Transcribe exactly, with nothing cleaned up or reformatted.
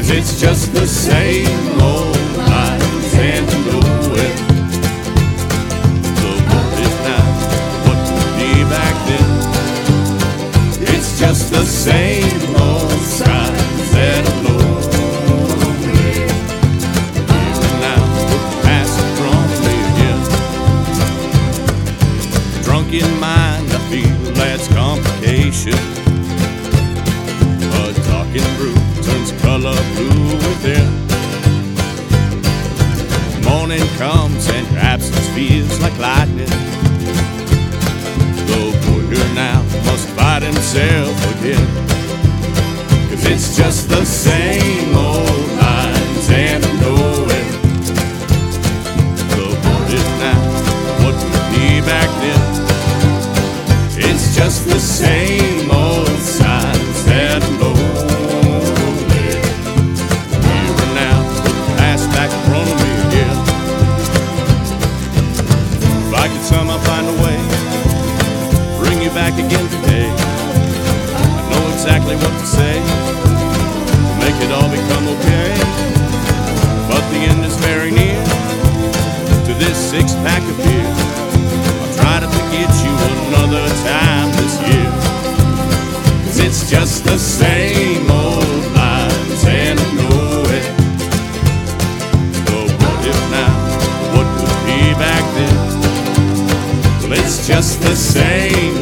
'cause it's just the same old lines, and you know it. So what if now, what would be back then? It's just the same old signs that are low. In mind, I feel that's complication. A talking brew turns color blue within. Morning comes and your absence feels like lightning. The boy here now must fight himself again, 'cause it's just the same old lines, and I know it. The what if now, what would be back then? It's just the same old signs that are lonely. Here and now, put the past back in front of me again. If I could somehow find a way, bring you back again today, I know exactly what to say to make it all become okay. But the end is very near to this six-pack of beer. Try to forget you another time this year, 'cause it's just the same old lines, and I know it. So what if now, what would be back then? Well, it's just the same